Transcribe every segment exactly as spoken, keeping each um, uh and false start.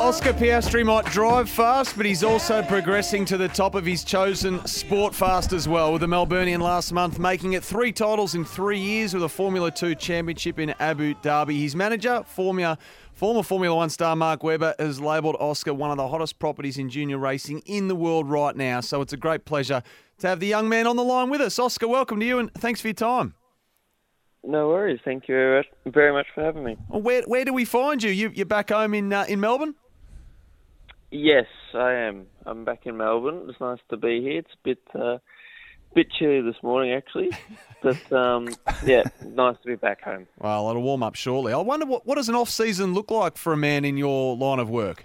Oscar Piastri might drive fast, but he's also progressing to the top of his chosen sport fast as well, with the Melburnian last month making it three titles in three years with a Formula two championship in Abu Dhabi. His manager, Formula, former Formula One star Mark Webber, has labelled Oscar one of the hottest properties in junior racing in the world right now. So it's a great pleasure to have the young man on the line with us. Oscar, welcome to you and thanks for your time. No worries. Thank you very much for having me. Well, where where do we find you? you you're back home in uh, in Melbourne? Yes, I am. I'm back in Melbourne. It's nice to be here. It's a bit uh, bit chilly this morning, actually. But, um, yeah, nice to be back home. Well, it'll warm up shortly. I wonder, what, what does an off-season look like for a man in your line of work?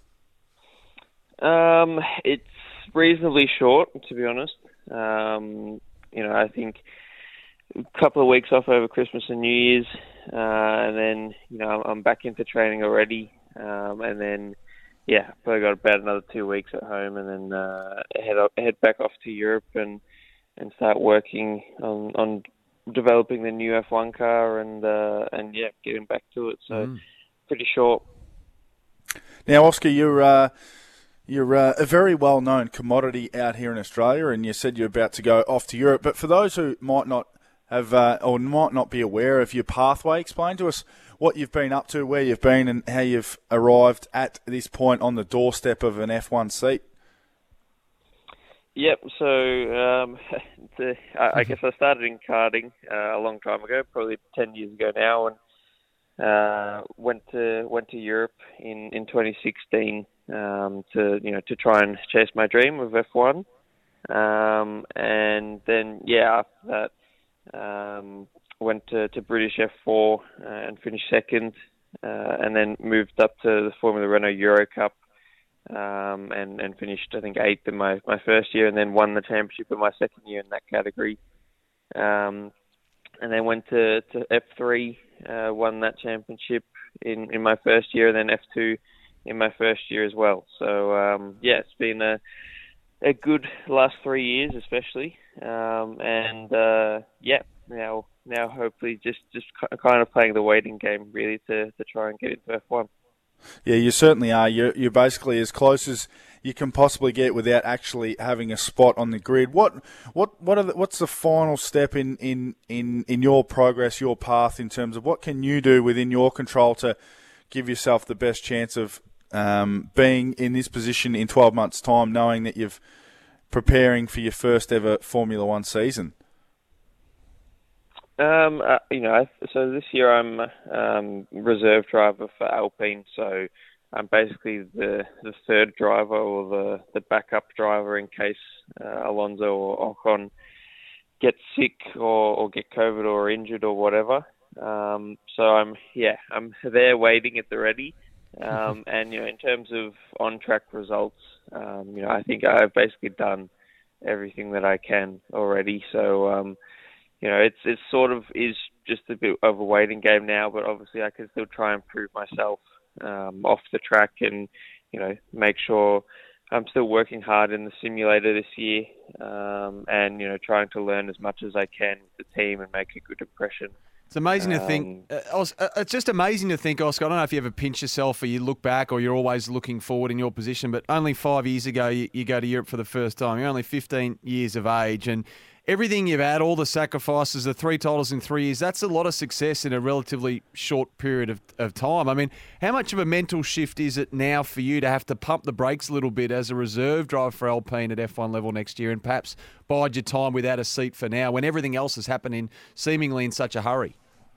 Um, it's reasonably short, to be honest. Um, you know, I think a couple of weeks off over Christmas and New Year's, uh, and then, you know, I'm back into training already, um, and then, yeah, probably got about another two weeks at home, and then uh, head up, head back off to Europe and and start working on, on developing the new F one car and uh, and yeah, getting back to it. So mm. pretty short. Now, Oscar, you're uh, you're uh, a very well known commodity out here in Australia, and you said you're about to go off to Europe. But for those who might not have uh, or might not be aware of your pathway, explain to us what you've been up to, where you've been, and how you've arrived at this point on the doorstep of an F one seat. Yep, so um, the, I, I guess I started in karting uh, a long time ago, probably ten years ago now, and uh, went to went to Europe in, in twenty sixteen um, to you know to try and chase my dream of F one, um, and then yeah after that um, went to, to British F four uh, and finished second, uh, and then moved up to the Formula Renault Euro Cup. Um, and, and finished, I think, eighth in my, my first year, and then won the championship in my second year in that category. Um, and then went to, to F three, uh, won that championship in, in my first year, and then F two in my first year as well. So, um, yeah, it's been a, a good last three years, especially. Um, and, uh, yeah, now now hopefully just, just kind of playing the waiting game, really, to, to try and get into F one. Yeah, you certainly are. You're, you're basically as close as you can possibly get without actually having a spot on the grid. What what what are the, what's the final step in, in, in, in your progress, your path, in terms of what can you do within your control to give yourself the best chance of um, being in this position in twelve months' time, knowing that you're preparing for your first ever Formula One season? Um, uh, you know, so this year I'm um, reserve driver for Alpine, so I'm basically the, the third driver or the, the backup driver in case uh, Alonso or Ocon get sick or, or get COVID or injured or whatever. Um, so I'm, yeah, I'm there waiting at the ready. Um, and, you know, in terms of on-track results, um, you know, I think I've basically done everything that I can already. So, um, You know, it's it's sort of is just a bit of a waiting game now, but obviously I can still try and prove myself um, off the track and, you know, make sure I'm still working hard in the simulator this year um, and, you know, trying to learn as much as I can with the team and make a good impression. It's amazing um, to think. Uh, it's just amazing to think, Oscar. I don't know if you ever pinch yourself or you look back or you're always looking forward in your position, but only five years ago you, you go to Europe for the first time. You're only fifteen years of age, and everything you've had, all the sacrifices, the three titles in three years, that's a lot of success in a relatively short period of, of time. I mean, how much of a mental shift is it now for you to have to pump the brakes a little bit as a reserve driver for Alpine at F one level next year and perhaps bide your time without a seat for now when everything else has happened in seemingly in such a hurry?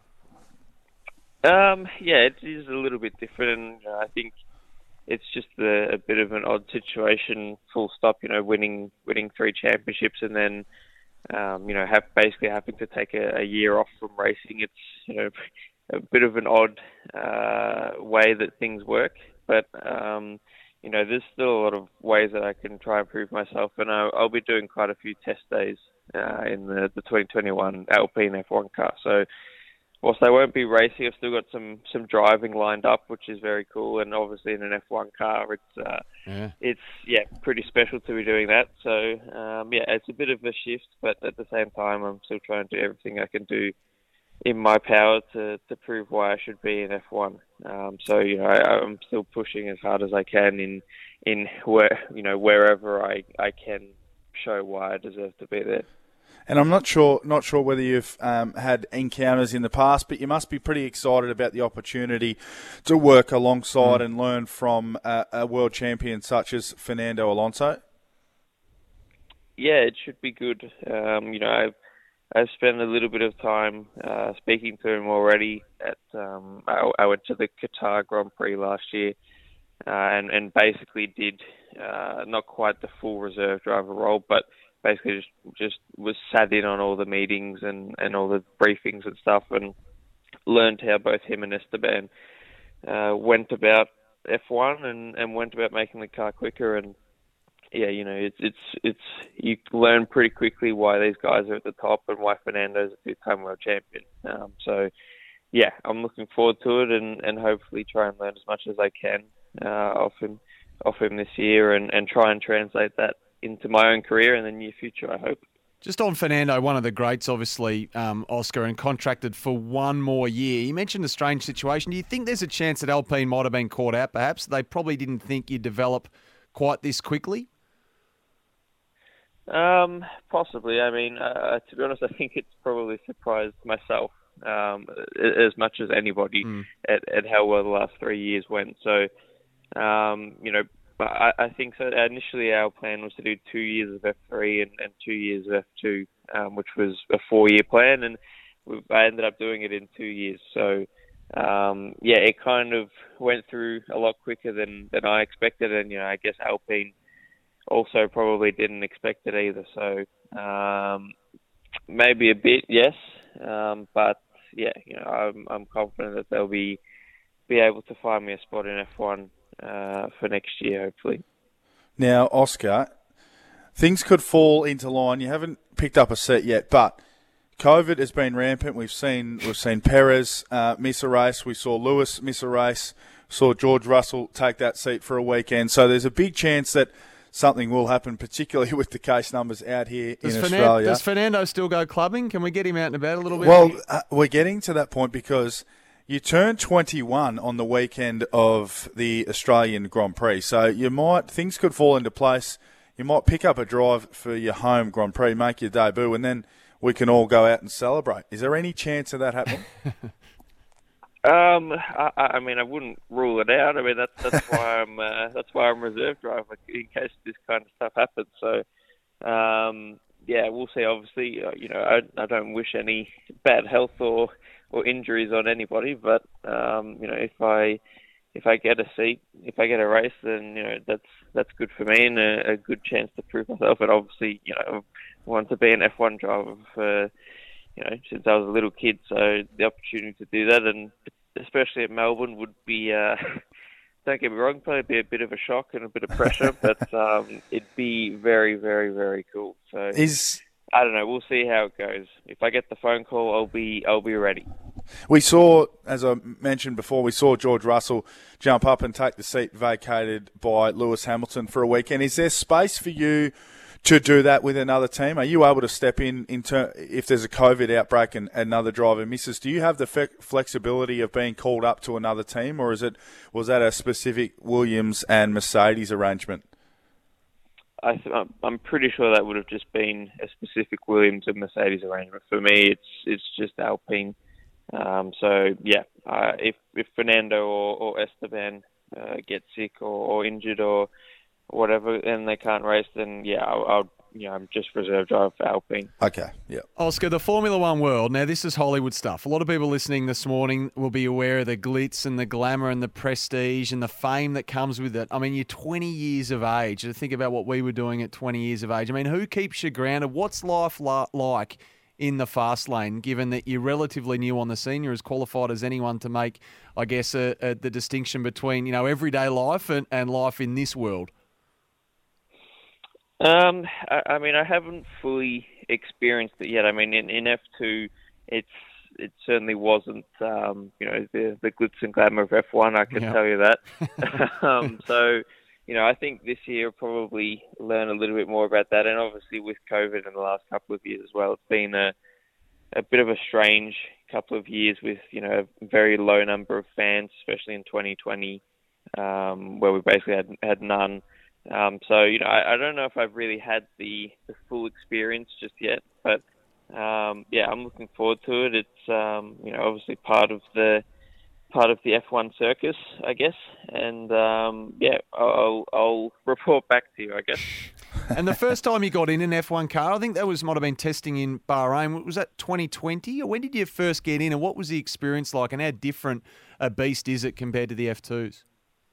Um, yeah, it is a little bit different, and you know, I think it's just a, a bit of an odd situation, full stop, you know, winning winning three championships and then Um, you know, have basically having to take a, a year off from racing. It's, you know, a bit of an odd uh, way that things work. But, um, you know, there's still a lot of ways that I can try and prove myself. And I'll, I'll be doing quite a few test days uh, in the, the twenty twenty-one Alpine F one car. So whilst I won't be racing, I've still got some, some driving lined up, which is very cool. And obviously in an F one car, it's, uh, yeah. it's yeah, pretty special to be doing that. So, um, yeah, it's a bit of a shift, but at the same time, I'm still trying to do everything I can do in my power to, to prove why I should be in F one. Um, so you know, I, I'm still pushing as hard as I can in in where you know wherever I, I can show why I deserve to be there. And I'm not sure not sure whether you've um, had encounters in the past, but you must be pretty excited about the opportunity to work alongside mm. and learn from a, a world champion such as Fernando Alonso. Yeah, it should be good. Um, you know, I've I've spent a little bit of time uh, speaking to him already. At um, I, I went to the Qatar Grand Prix last year, uh, and and basically did uh, not quite the full reserve driver role, but basically just just was sat in on all the meetings and, and all the briefings and stuff, and learned how both him and Esteban uh, went about F one and, and went about making the car quicker. And yeah, you know, it's it's it's you learn pretty quickly why these guys are at the top and why Fernando's a two-time world champion. Um, so yeah, I'm looking forward to it, and, and hopefully try and learn as much as I can uh, off him off him this year, and, and try and translate that into my own career in the near future, I hope. Just on Fernando, one of the greats, obviously, um, Oscar, and contracted for one more year. You mentioned a strange situation. Do you think there's a chance that Alpine might have been caught out, perhaps? They probably didn't think you'd develop quite this quickly? Um, possibly. I mean, uh, to be honest, I think it's probably surprised myself um, as much as anybody mm. at, at how well the last three years went. So, um, you know, I, I think so. Initially, our plan was to do two years of F three and, and two years of F two, um, which was a four-year plan, and we've, I ended up doing it in two years. So, um, yeah, it kind of went through a lot quicker than, than I expected, and you know, I guess Alpine also probably didn't expect it either. So, um, maybe a bit, yes, um, but yeah, you know, I'm I'm confident that they'll be be able to find me a spot in F one. Uh, for next year, hopefully. Now, Oscar, things could fall into line. You haven't picked up a seat yet, but COVID has been rampant. We've seen we've seen Perez uh, miss a race. We saw Lewis miss a race. Saw George Russell take that seat for a weekend. So there's a big chance that something will happen, particularly with the case numbers out here does in Fernan- Australia. Does Fernando still go clubbing? Can we get him out and about a little bit? Well, uh, we're getting to that point because you turn twenty-one on the weekend of the Australian Grand Prix, so you might things could fall into place. You might pick up a drive for your home Grand Prix, make your debut, and then we can all go out and celebrate. Is there any chance of that happening? um, I, I mean, I wouldn't rule it out. I mean, that's that's why I'm uh, that's why I'm reserve driver in case this kind of stuff happens. So, um, yeah, we'll see. Obviously, uh, you know, I, I don't wish any bad health or. or injuries on anybody, but um, you know, if I if I get a seat, if I get a race, then you know that's that's good for me and a, a good chance to prove myself. And obviously, you know, I want to be an F one driver for you know since I was a little kid, so the opportunity to do that, and especially at Melbourne, would be uh, don't get me wrong, probably be a bit of a shock and a bit of pressure, but um, it'd be very, very, very cool. So is. I don't know. We'll see how it goes. If I get the phone call, I'll be I'll be ready. We saw, as I mentioned before, we saw George Russell jump up and take the seat vacated by Lewis Hamilton for a weekend. Is there space for you to do that with another team? Are you able to step in, in ter- if there's a COVID outbreak and another driver misses? Do you have the fe- flexibility of being called up to another team, or is it was that a specific Williams and Mercedes arrangement? I th- I'm pretty sure that would have just been a specific Williams and Mercedes arrangement. For me, it's it's just Alpine. Um, so yeah, uh, if if Fernando or, or Esteban uh, get sick or, or injured or whatever, and they can't race, then yeah, I'll, I'll you know I'm just reserve driver for Alpine. Okay, yeah. Oscar, the Formula One world. Now, this is Hollywood stuff. A lot of people listening this morning will be aware of the glitz and the glamour and the prestige and the fame that comes with it. I mean, you're twenty years of age. To think about what we were doing at twenty years of age. I mean, who keeps you grounded? What's life la- like in the fast lane, given that you're relatively new on the scene? You're as qualified as anyone to make, I guess, a, a, the distinction between, you know, everyday life and, and life in this world. Um, I, I mean, I haven't fully experienced it yet. I mean, in, in F two, it's it certainly wasn't, um, you know, the, the glitz and glamour of F one, I can yeah. tell you that. um, so, you know, I think this year I'll probably learn a little bit more about that. And obviously with COVID in the last couple of years as well, it's been a, a bit of a strange couple of years with, you know, a very low number of fans, especially in twenty twenty, um, where we basically had had none. Um, so, you know, I, I don't know if I've really had the, the full experience just yet, but um, yeah, I'm looking forward to it. It's, um, you know, obviously part of the part of the F one circus, I guess. And um, yeah, I'll, I'll report back to you, I guess. And the first time you got in an F one car, I think that was might have been testing in Bahrain. Was that twenty twenty? Or when did you first get in, and what was the experience like, and how different a beast is it compared to the F twos?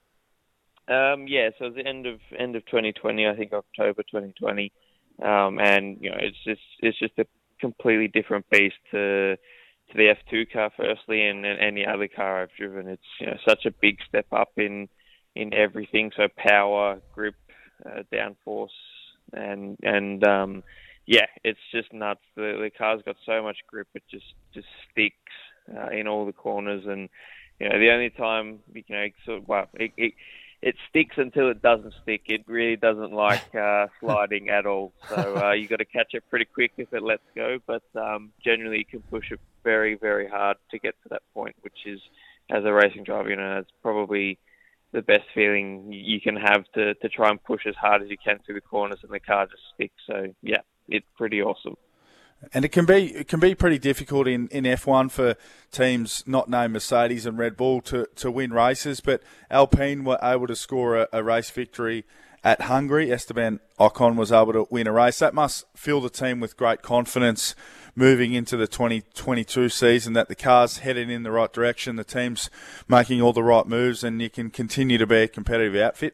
Um, yeah, so it was the end of end of twenty twenty, I think October twenty twenty, um, and you know it's just it's just a completely different beast to to the F two car, firstly, and, and any other car I've driven. It's, you know, such a big step up in in everything. So power, grip, uh, downforce, and and um, yeah, it's just nuts. The the car's got so much grip, it just just sticks uh, in all the corners, and you know the only time you know sort of, well it, it it sticks until it doesn't stick. It really doesn't like uh, sliding at all. So uh, you got to catch it pretty quick if it lets go. But um, generally, you can push it very, very hard to get to that point, which is, as a racing driver, you know, it's probably the best feeling you can have to, to try and push as hard as you can through the corners and the car just sticks. So yeah, it's pretty awesome. And it can be it can be pretty difficult in, in F one for teams not named Mercedes and Red Bull to, to win races, but Alpine were able to score a, a race victory at Hungary. Esteban Ocon was able to win a race. That must fill the team with great confidence moving into the twenty twenty-two season, that the car's headed in the right direction, the team's making all the right moves, and you can continue to be a competitive outfit.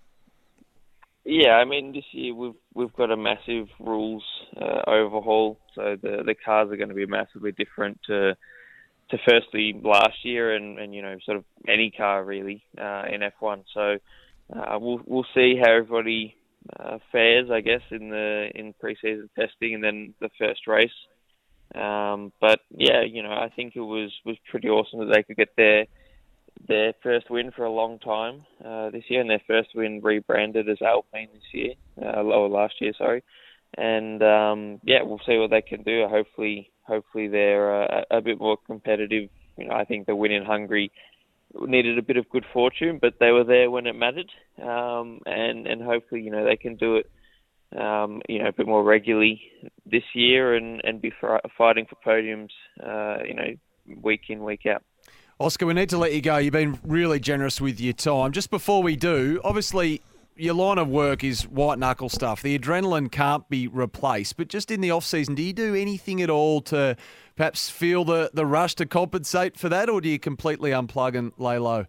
Yeah, I mean, this year we've we've got a massive rules uh, overhaul, so the the cars are going to be massively different to to firstly last year, and, and you know sort of any car really uh, in F one. So uh, we'll we'll see how everybody uh, fares, I guess, in the in pre-season testing and then the first race. Um, but yeah, you know, I think it was was pretty awesome that they could get their their first win for a long time uh, this year, and their first win rebranded as Alpine this year, uh, or last year, sorry. And um, yeah, we'll see what they can do. Hopefully, hopefully they're uh, a bit more competitive. You know, I think the win in Hungary needed a bit of good fortune, but they were there when it mattered. Um, and and hopefully, you know, they can do it, um, you know, a bit more regularly this year, and and be fighting for podiums, uh, you know, week in, week out. Oscar, we need to let you go. You've been really generous with your time. Just before we do, obviously your line of work is white knuckle stuff. The adrenaline can't be replaced. But just in the off season, do you do anything at all to perhaps feel the, the rush to compensate for that, or do you completely unplug and lay low?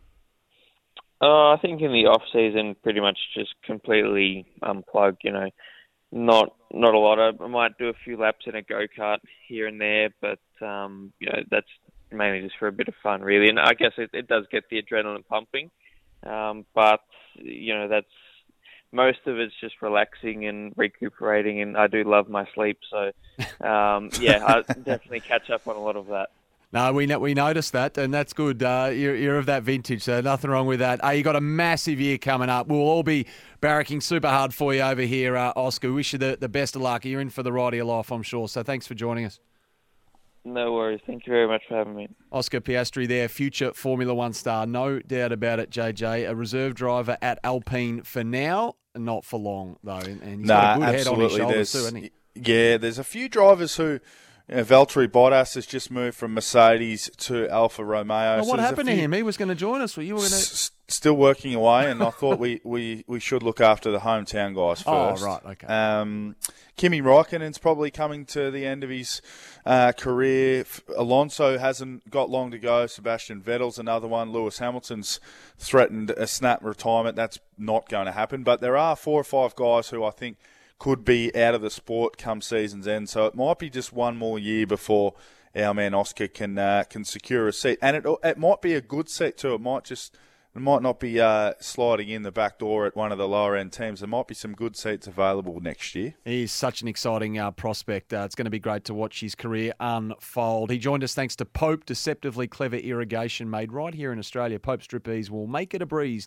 Uh, I think in the off season, pretty much just completely unplug. You know, not not a lot. I might do a few laps in a go kart here and there, but um, you know that's mainly just for a bit of fun, really. And I guess it, it does get the adrenaline pumping, um, but you know that's most of it's just relaxing and recuperating. And I do love my sleep, so um, yeah, I definitely catch up on a lot of that. No, we we noticed that, and that's good. Uh, you're, you're of that vintage, so nothing wrong with that. Uh, you got a massive year coming up. We'll all be barracking super hard for you over here, uh, Oscar. Wish you the, the best of luck. You're in for the ride of your life, I'm sure. So thanks for joining us. No worries. Thank you very much for having me. Oscar Piastri there, future Formula One star. No doubt about it, J J. A reserve driver at Alpine for now, not for long, though. And he's nah, got a good absolutely. head on his shoulders there's, too, hasn't he? Yeah, there's a few drivers who... You know, Valtteri Bottas has just moved from Mercedes to Alfa Romeo. Well, so what happened few... to him? He was going to join us. Were you were going to... S- still working away, and I thought we, we, we should look after the hometown guys first. Oh, right, okay. Um, Kimi Räikkönen's probably coming to the end of his uh, career. Alonso hasn't got long to go. Sebastian Vettel's another one. Lewis Hamilton's threatened a snap retirement. That's not going to happen. But there are four or five guys who I think could be out of the sport come season's end. So it might be just one more year before our man Oscar can uh, can secure a seat. And it it might be a good seat too. It might just it might not be uh, sliding in the back door at one of the lower end teams. There might be some good seats available next year. He's such an exciting uh, prospect. Uh, it's going to be great to watch his career unfold. He joined us thanks to Pope, deceptively clever irrigation made right here in Australia. Pope's drip ease will make it a breeze.